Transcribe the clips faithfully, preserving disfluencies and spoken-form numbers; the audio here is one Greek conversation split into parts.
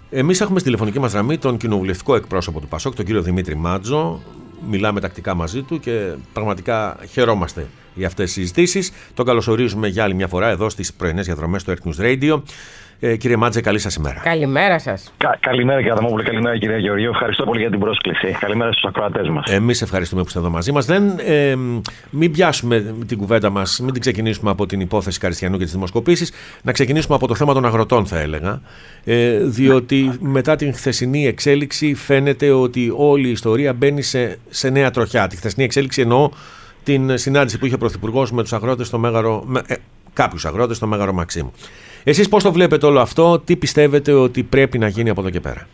Εμείς έχουμε στη τηλεφωνική μας γραμμή τον κοινοβουλευτικό εκπρόσωπο του ΠΑΣΟΚ, τον κύριο Δημήτρη Μάτζο. Μιλάμε τακτικά μαζί του και πραγματικά χαιρόμαστε για αυτές τις συζητήσεις. Τον καλωσορίζουμε για άλλη μια φορά εδώ στις πρωινές διαδρομές του Earth News Radio. Ε, κύριε Μάτζε, καλή σας ημέρα. Καλημέρα σας. Κα, καλημέρα κύριε Αδαμόπουλε, καλημέρα κυρία Γεωργίου. Ευχαριστώ πολύ για την πρόσκληση. Καλημέρα στους ακροατές μας. Εμείς ευχαριστούμε που είστε εδώ μαζί μας. Δεν, ε, μην πιάσουμε την κουβέντα μας, μην την ξεκινήσουμε από την υπόθεση Καριστιανού και τις δημοσκοπήσεις. Να ξεκινήσουμε από το θέμα των αγροτών, θα έλεγα. Ε, διότι μετά την χθεσινή εξέλιξη φαίνεται ότι όλη η ιστορία μπαίνει σε, σε νέα τροχιά. Τη χθεσινή εξέλιξη εννοώ την συνάντηση που είχε ο Πρωθυπουργός με τους αγρότες στο Μέγαρο, με, ε, κάποιους αγρότες στο Μέγαρο Μαξίμου. Εσείς πώς το βλέπετε όλο αυτό, τι πιστεύετε ότι πρέπει να γίνει από εδώ και πέρα?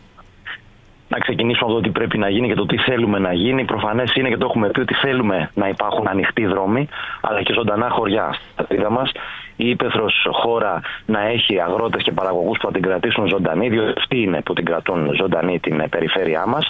Να ξεκινήσουμε από το τι πρέπει να γίνει και το τι θέλουμε να γίνει. Προφανές είναι και το έχουμε πει ότι θέλουμε να υπάρχουν ανοιχτοί δρόμοι, αλλά και ζωντανά χωριά στην πατρίδα μας. Η ύπαιθρος χώρα να έχει αγρότες και παραγωγούς που θα την κρατήσουν ζωντανή, διότι αυτοί είναι που την κρατούν ζωντανή την περιφέρειά μας.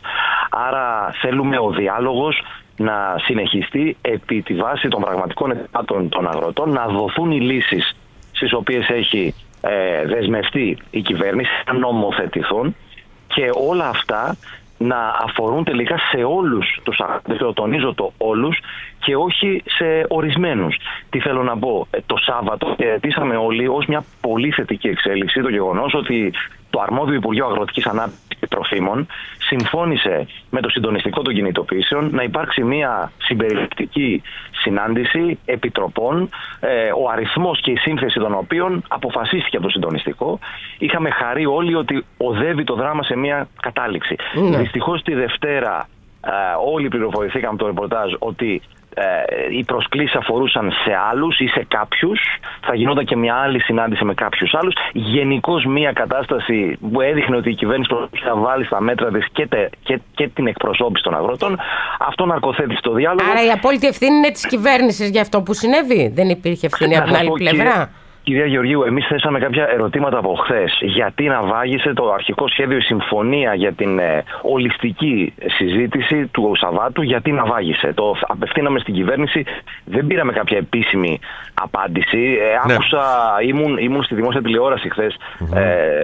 Άρα θέλουμε ο διάλογος να συνεχιστεί επί τη βάση των πραγματικών αιτημάτων των αγροτών, να δοθούν οι λύσεις στις οποίες έχει ε, δεσμευτεί η κυβέρνηση, να νομοθετηθούν και όλα αυτά να αφορούν τελικά σε όλους τους αγρότες, το τονίζω το όλους και όχι σε ορισμένους. Τι θέλω να πω, το Σάββατο χαιρετήσαμε όλοι ως μια πολύ θετική εξέλιξη το γεγονός ότι το αρμόδιο Υπουργείο Αγροτικής Ανάπτυξης και Τροφίμων συμφώνησε με το συντονιστικό των κινητοποιήσεων να υπάρξει μια συμπεριληπτική συνάντηση επιτροπών, ε, ο αριθμός και η σύνθεση των οποίων αποφασίστηκε από το συντονιστικό. Είχαμε χαρεί όλοι ότι οδεύει το δράμα σε μια κατάληξη. Mm. Δυστυχώς τη Δευτέρα ε, όλοι πληροφορηθήκαμε από το ρεπορτάζ ότι οι προσκλήσεις αφορούσαν σε άλλους ή σε κάποιους. Θα γινόταν και μια άλλη συνάντηση με κάποιους άλλους. Γενικώς μια κατάσταση που έδειχνε ότι η κυβέρνηση προσπαθούσε να βάλει στα μέτρα της και, τε, και, και την εκπροσώπηση των αγροτών. Αυτό ναρκοθέτησε το διάλογο. Άρα η απόλυτη ευθύνη είναι της κυβέρνησης για αυτό που συνέβη. Δεν υπήρχε ευθύνη από την άλλη πλευρά. Κυρία Γεωργίου, εμείς θέσαμε κάποια ερωτήματα από χθες. Γιατί να βάγισε το αρχικό σχέδιο, η συμφωνία για την ε, ολιστική συζήτηση του Σαββάτου, γιατί να βάγισε? Το απευθύναμε στην κυβέρνηση, δεν πήραμε κάποια επίσημη απάντηση. Ε, ναι. Άκουσα, ήμουν, ήμουν στη δημόσια τηλεόραση χθες, mm-hmm.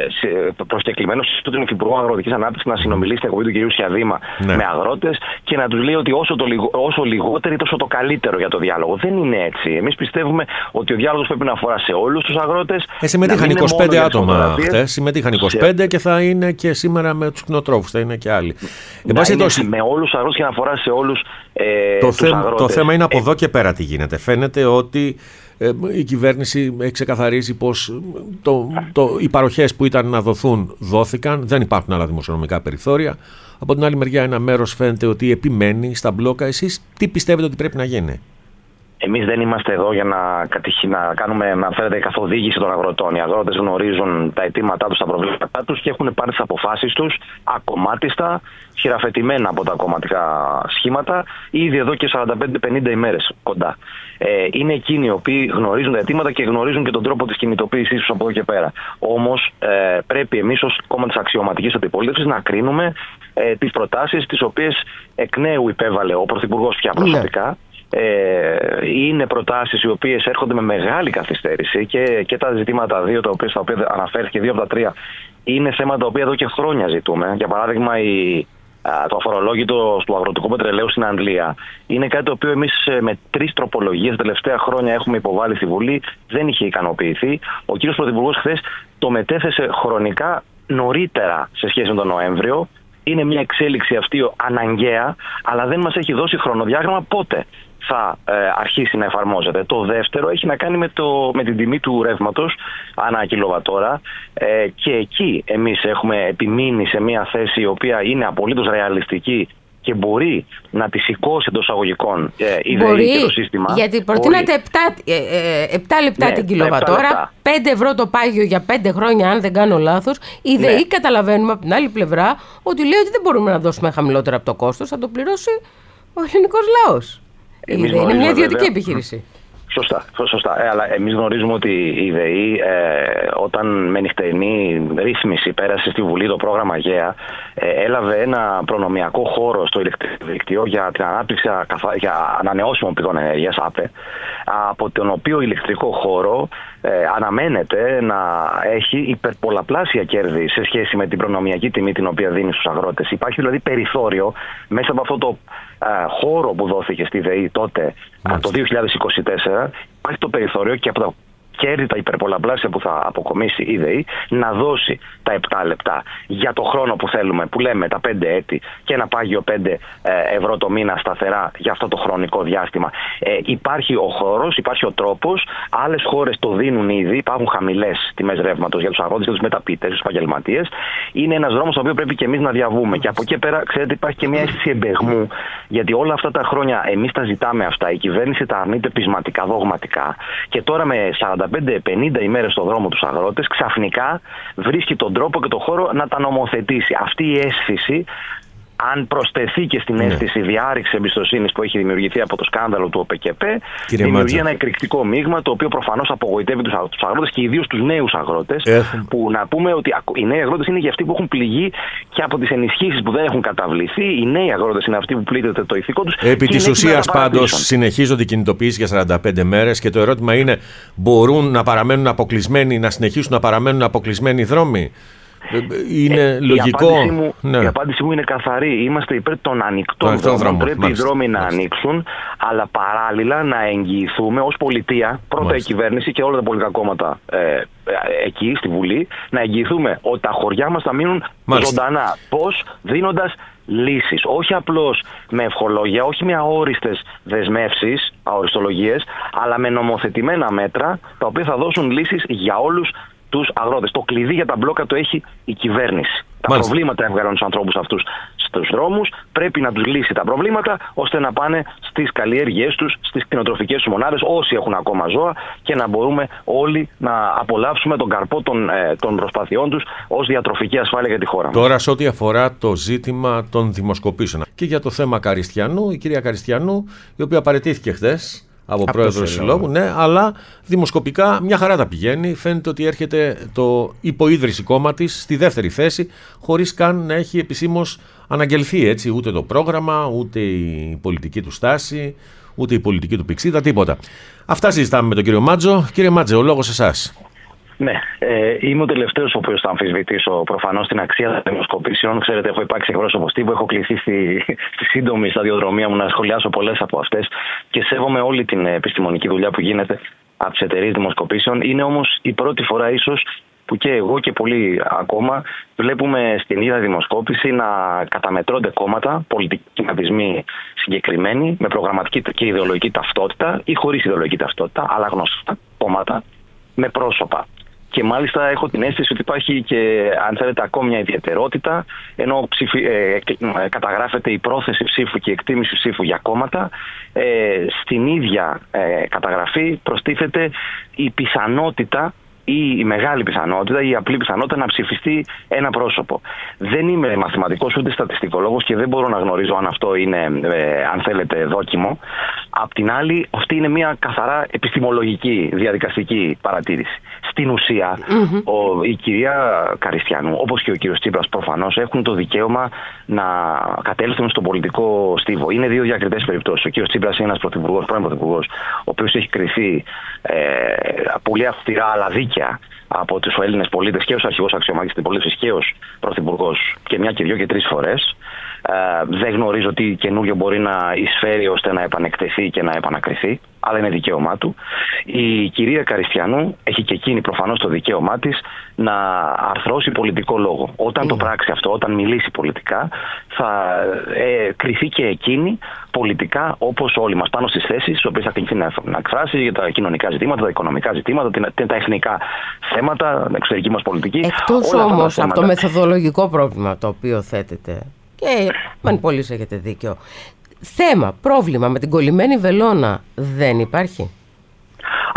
ε, προσκεκλημένος στον Υφυπουργό Αγροτικής Ανάπτυξης να συνομιλήσει στην εκπομπή του κ. Σιαδήμα ναι. με αγρότες και να τους λέει ότι όσο, το, όσο λιγότεροι, τόσο το καλύτερο για το διάλογο. Δεν είναι έτσι. Εμείς πιστεύουμε ότι ο διάλογος πρέπει να αφορά σε όλους τους αγρότες. Ε, συμμετείχαν είκοσι πέντε άτομα χτες, συμμετείχαν είκοσι πέντε σε... και θα είναι και σήμερα με τους κτηνοτρόφους, θα είναι και άλλοι. Να είναι τόση... με όλους τους αγρότες και να αφορά σε όλους ε, το τους θέ... αγρότες. Το θέμα είναι από ε... εδώ και πέρα τι γίνεται. Φαίνεται ότι ε, η κυβέρνηση έχει ξεκαθαρίσει πως το, το, οι παροχές που ήταν να δοθούν δόθηκαν, δεν υπάρχουν άλλα δημοσιονομικά περιθώρια. Από την άλλη μεριά ένα μέρος φαίνεται ότι επιμένει στα μπλόκα. Εσείς τι πιστεύετε ότι πρέπει να γίνει? Εμείς δεν είμαστε εδώ για να, κατηχ... να κάνουμε, να φέρετε, καθοδήγηση των αγροτών. Οι αγρότες γνωρίζουν τα αιτήματά τους, τα προβλήματά τους και έχουν πάρει τις αποφάσεις τους ακομμάτιστα, χειραφετημένα από τα κομματικά σχήματα, ήδη εδώ και σαράντα πέντε πενήντα ημέρες κοντά. Ε, είναι εκείνοι οι οποίοι γνωρίζουν τα αιτήματα και γνωρίζουν και τον τρόπο της κινητοποίησής τους από εδώ και πέρα. Όμως ε, πρέπει εμείς ως κόμμα της αξιωματικής αντιπολίτευσης να κρίνουμε ε, τις προτάσεις τις οποίες εκ νέου υπέβαλε ο Πρωθυπουργός πια προσωπικά. Ε, είναι προτάσεις οι οποίες έρχονται με μεγάλη καθυστέρηση και, και τα ζητήματα δύο τα οποία, στα οποία αναφέρθηκε, δύο από τα τρία, είναι θέματα τα οποία εδώ και χρόνια ζητούμε. Για παράδειγμα, η, το αφορολόγητο του αγροτικού πετρελαίου στην Αγγλία είναι κάτι το οποίο εμείς με τρεις τροπολογίες τα τελευταία χρόνια έχουμε υποβάλει στη Βουλή, δεν είχε ικανοποιηθεί. Ο κύριος Πρωθυπουργός χθες το μετέθεσε χρονικά νωρίτερα σε σχέση με τον Νοέμβριο. Είναι μια εξέλιξη αυτή αναγκαία, αλλά δεν μας έχει δώσει χρονοδιάγραμμα πότε θα ε, αρχίσει να εφαρμόζεται. Το δεύτερο έχει να κάνει με, το, με την τιμή του ρεύματος ανά κιλοβατόρα ε, και εκεί εμείς έχουμε επιμείνει σε μια θέση η οποία είναι απολύτως ρεαλιστική και μπορεί να τη σηκώσει εντός εισαγωγικών ε, η ΔΕΗ και το σύστημα. Γιατί προτείνατε επτά λεπτά ναι, την κιλοβατόρα, πέντε ευρώ το πάγιο για πέντε χρόνια, αν δεν κάνω λάθος. Η ΔΕΗ ναι. καταλαβαίνουμε από την άλλη πλευρά ότι λέει ότι δεν μπορούμε να δώσουμε χαμηλότερα από το κόστος, θα το πληρώσει ο ελληνικός λαός. Η ΔΕΗ είναι μια ιδιωτική βέβαια. επιχείρηση. Σωστά, σωστά. Ε, αλλά εμείς γνωρίζουμε ότι η ΔΕΗ ε, όταν με νυχτερινή ρύθμιση πέρασε στη Βουλή το πρόγραμμα ΓΕΑ, ε, έλαβε ένα προνομιακό χώρο στο ηλεκτρικό δίκτυο για την ανάπτυξη για ανανεώσιμων πηγών ενέργειας, ΑΠΕ, από τον οποίο ηλεκτρικό χώρο ε, αναμένεται να έχει υπερπολαπλάσια κέρδη σε σχέση με την προνομιακή τιμή την οποία δίνει στους αγρότες. Υπάρχει δηλαδή περιθώριο μέσα από αυτό το ε, χώρο που δόθηκε στη ΔΕΗ τότε, το δύο χιλιάδες είκοσι τέσσερα, υπάρχει το περιθώριο και από τα κέρδη τα υπερπολαπλάσια που θα αποκομίσει η ΔΕΗ να δώσει τα επτά λεπτά για το χρόνο που θέλουμε, που λέμε τα πέντε έτη και ένα πάγιο πέντε ευρώ το μήνα σταθερά για αυτό το χρονικό διάστημα. Ε, υπάρχει ο χώρος, υπάρχει ο τρόπος. Άλλες χώρες το δίνουν ήδη, υπάρχουν χαμηλές τιμές ρεύματος για τους αγρότες, για τους μεταποιητές, τους επαγγελματίες. Είναι ένας δρόμος στον οποίο πρέπει και εμείς να διαβούμε. Και από εκεί πέρα, ξέρετε, υπάρχει και μια αίσθηση εμπεγμού, γιατί όλα αυτά τα χρόνια εμείς τα ζητάμε αυτά. Η κυβέρνηση τα αρνείται πεισματικά, δογματικά. Και τώρα με σαράντα πέντε πενήντα ημέρες στον δρόμο τους αγρότες, ξαφνικά βρίσκει τον τρόπο και τον χώρο να τα νομοθετήσει. Αυτή η αίσθηση, αν προσθεθεί και στην αίσθηση ναι. διάρρηξη εμπιστοσύνης που έχει δημιουργηθεί από το σκάνδαλο του ΟΠΕΚΕΠ, δημιουργεί Μάτζα. ένα εκρηκτικό μείγμα το οποίο προφανώς απογοητεύει τους αγρότες και ιδίως τους νέους αγρότες. Έχουν. Που να πούμε ότι οι νέοι αγρότες είναι για αυτοί που έχουν πληγεί και από τις ενισχύσεις που δεν έχουν καταβληθεί. Οι νέοι αγρότες είναι αυτοί που πλήττεται το ηθικό τους. Επί της ουσίας πάντως συνεχίζονται οι κινητοποιήσεις για σαράντα πέντε μέρες και το ερώτημα είναι, μπορούν να παραμένουν αποκλεισμένοι, να συνεχίσουν να παραμένουν αποκλεισμένοι δρόμοι? Είναι ε, λογικό. Η απάντηση, μου, ναι. η απάντηση μου είναι καθαρή. Είμαστε υπέρ των ανοιχτών δρόμων. Δρόμο. Πρέπει μάλιστα, οι δρόμοι μάλιστα. να ανοίξουν, αλλά παράλληλα να εγγυηθούμε ως πολιτεία, πρώτα μάλιστα. η κυβέρνηση και όλα τα πολιτικά κόμματα ε, ε, εκεί στη Βουλή, να εγγυηθούμε ότι τα χωριά μας θα μείνουν μάλιστα. ζωντανά. Πώς? Δίνοντας λύσεις. Όχι απλώς με ευχολόγια, όχι με αόριστες δεσμεύσεις, αοριστολογίες, αλλά με νομοθετημένα μέτρα τα οποία θα δώσουν λύσεις για όλους τους αγρότες. Το κλειδί για τα μπλόκα το έχει η κυβέρνηση. Τα Μάλιστα. προβλήματα έβγαλαν τους ανθρώπους αυτούς στους δρόμους. Πρέπει να τους λύσει τα προβλήματα ώστε να πάνε στις καλλιέργειές τους, στις κτηνοτροφικές τους μονάδες, όσοι έχουν ακόμα ζώα, και να μπορούμε όλοι να απολαύσουμε τον καρπό των, ε, των προσπαθειών τους ως διατροφική ασφάλεια για τη χώρα μας. Τώρα, σε ό,τι αφορά το ζήτημα των δημοσκοπήσεων και για το θέμα Καριστιανού, η κυρία Καριστιανού, η οποία παραιτήθηκε χθες από πρόεδρο συλλόγου, ναι, αλλά δημοσκοπικά μια χαρά τα πηγαίνει. Φαίνεται ότι έρχεται το υποίδρυση κόμμα της στη δεύτερη θέση, χωρίς καν να έχει επισήμως αναγγελθεί, έτσι, ούτε το πρόγραμμα, ούτε η πολιτική του στάση, ούτε η πολιτική του πηξίδα, τίποτα. Αυτά συζητάμε με τον κύριο Μάτζο. Κύριε Μάτζο, ο λόγος εσάς. Ναι, ε, είμαι ο τελευταίος ο οποίος θα αμφισβητήσω προφανώς την αξία των δημοσκοπήσεων. Ξέρετε, έχω υπάρξει εκπρόσωπος τύπου, έχω κληθεί στη, στη σύντομη σταδιοδρομία μου να σχολιάσω πολλές από αυτές και σέβομαι όλη την επιστημονική δουλειά που γίνεται από τις εταιρείες δημοσκοπήσεων. Είναι όμως η πρώτη φορά ίσως που και εγώ και πολλοί ακόμα βλέπουμε στην ίδια δημοσκόπηση να καταμετρώνται κόμματα, πολιτικοί κυβερνητισμοί συγκεκριμένοι, με προγραμματική και ιδεολογική ταυτότητα ή χωρίς ιδεολογική ταυτότητα, αλλά γνωστά κόμματα με πρόσωπα. Και μάλιστα έχω την αίσθηση ότι υπάρχει και, αν θέλετε, ακόμη μια ιδιαιτερότητα, ενώ ψηφι, ε, καταγράφεται η πρόθεση ψήφου και η εκτίμηση ψήφου για κόμματα, ε, στην ίδια ε, καταγραφή προστίθεται η πιθανότητα ή η μεγάλη πιθανότητα ή η απλή πιθανότητα να ψηφιστεί ένα πρόσωπο. Δεν είμαι μαθηματικός ούτε στατιστικολόγος και δεν μπορώ να γνωρίζω αν αυτό είναι, ε, αν θέλετε, δόκιμο. Απ' την άλλη, αυτή είναι μια καθαρά επιστημολογική, διαδικαστική παρατήρηση. Στην ουσία, mm-hmm. ο, η κυρία Καριστιανού, όπως και ο κύριος Τσίπρας, προφανώς έχουν το δικαίωμα να κατέλθουν στον πολιτικό στίβο. Είναι δύο διακριτές περιπτώσεις. Ο κύριος Τσίπρας είναι ένας πρωθυπουργός, πρώην πρωθυπουργός, ο οποίος έχει κριθεί ε, πολύ αυστηρά αλλά δίκαια από τους Έλληνες πολίτες και ως αρχηγός αξιωμάτης της πολίτης και ως πρωθυπουργός και μια και δυο και τρεις φορές. Ε, δεν γνωρίζω τι καινούριο μπορεί να εισφέρει ώστε να επανεκτεθεί και να επανακριθεί, αλλά είναι δικαίωμά του. Η κυρία Καριστιανού έχει και εκείνη προφανώς το δικαίωμά της να αρθρώσει πολιτικό λόγο. Όταν mm. το πράξει αυτό, όταν μιλήσει πολιτικά, θα ε, κριθεί και εκείνη πολιτικά όπως όλοι μας, πάνω στις θέσεις στις οποίες θα κληθεί να, να εκφράσει για τα κοινωνικά ζητήματα, τα οικονομικά ζητήματα, τα, τα εθνικά θέματα, την εξωτερική μας πολιτική. Εκτός όμως από το μεθοδολογικό πρόβλημα το οποίο θέτεται, και αν πολλοί έχετε δίκιο, θέμα, πρόβλημα με την κολλημένη βελόνα δεν υπάρχει?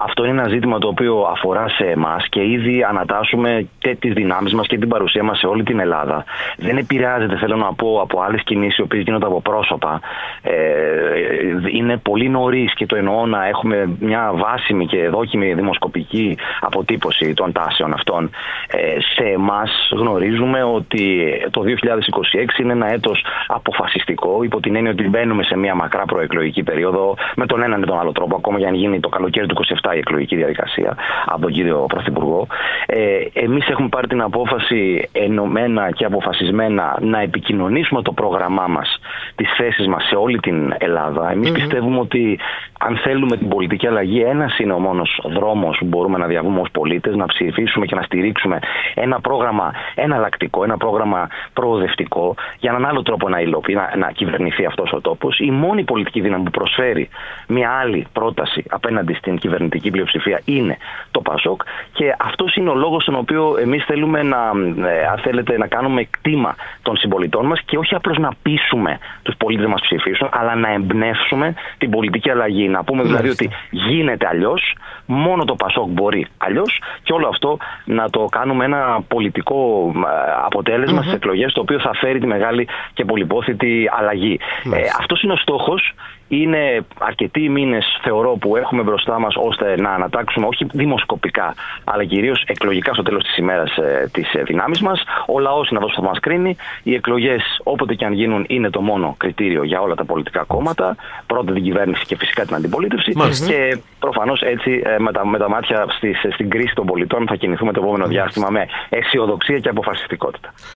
αυτό είναι ένα ζήτημα το οποίο αφορά σε εμάς και ήδη ανατάσσουμε και τις δυνάμεις μας και την παρουσία μας σε όλη την Ελλάδα. Δεν επηρεάζεται, θέλω να πω, από άλλες κινήσεις οι οποίες γίνονται από πρόσωπα. Ε, είναι πολύ νωρίς, και το εννοώ, να έχουμε μια βάσιμη και δόκιμη δημοσκοπική αποτύπωση των τάσεων αυτών. Ε, σε εμάς γνωρίζουμε ότι το δύο χιλιάδες είκοσι έξι είναι ένα έτος αποφασιστικό, υπό την έννοια ότι μπαίνουμε σε μια μακρά προεκλογική περίοδο, με τον έναν ή τον άλλο τρόπο, ακόμα και αν γίνει το καλοκαίρι του είκοσι επτά η εκλογική διαδικασία από τον κύριο Πρωθυπουργό. Ε, εμείς έχουμε πάρει την απόφαση ενωμένα και αποφασισμένα να επικοινωνήσουμε το πρόγραμμά μας, τις θέσεις μας σε όλη την Ελλάδα. Εμείς mm-hmm. πιστεύουμε ότι αν θέλουμε την πολιτική αλλαγή, ένας είναι ο μόνος δρόμος που μπορούμε να διαβούμε ως πολίτες, να ψηφίσουμε και να στηρίξουμε ένα πρόγραμμα εναλλακτικό, ένα πρόγραμμα προοδευτικό, για έναν άλλο τρόπο να υλοποιεί, να, να κυβερνηθεί αυτός ο τόπος. Η μόνη πολιτική δύναμη που προσφέρει μια άλλη πρόταση απέναντι στην κυβερνητική πλειοψηφία είναι το ΠΑΣΟΚ, και αυτός είναι ο λόγος στον οποίο εμείς θέλουμε να, ε, αν θέλετε, να κάνουμε κτήμα των συμπολιτών μας και όχι απλώς να πείσουμε τους πολίτες να μας ψηφίσουν, αλλά να εμπνεύσουμε την πολιτική αλλαγή. Να πούμε δηλαδή ότι γίνεται αλλιώς, μόνο το ΠΑΣΟΚ μπορεί αλλιώς, και όλο αυτό να το κάνουμε ένα πολιτικό αποτέλεσμα mm-hmm. στις εκλογές, το οποίο θα φέρει τη μεγάλη και πολυπόθητη αλλαγή. Ε, αυτός είναι ο στόχος. Είναι αρκετοί μήνες, θεωρώ, που έχουμε μπροστά μας, ώστε να ανατάξουμε όχι δημοσκοπικά, αλλά κυρίως εκλογικά στο τέλος της ημέρας ε, τις ε, δυνάμεις μας. Ο λαός είναι αυτός που θα μας κρίνει. Οι εκλογές, όποτε και αν γίνουν, είναι το μόνο κριτήριο για όλα τα πολιτικά κόμματα. Πρώτα την κυβέρνηση και φυσικά την αντιπολίτευση. Μάλιστα. Και προφανώς έτσι, ε, με, τα, με τα μάτια στις, στην κρίση των πολιτών, θα κινηθούμε το επόμενο διάστημα με αισιοδοξία και αποφασιστικότητα.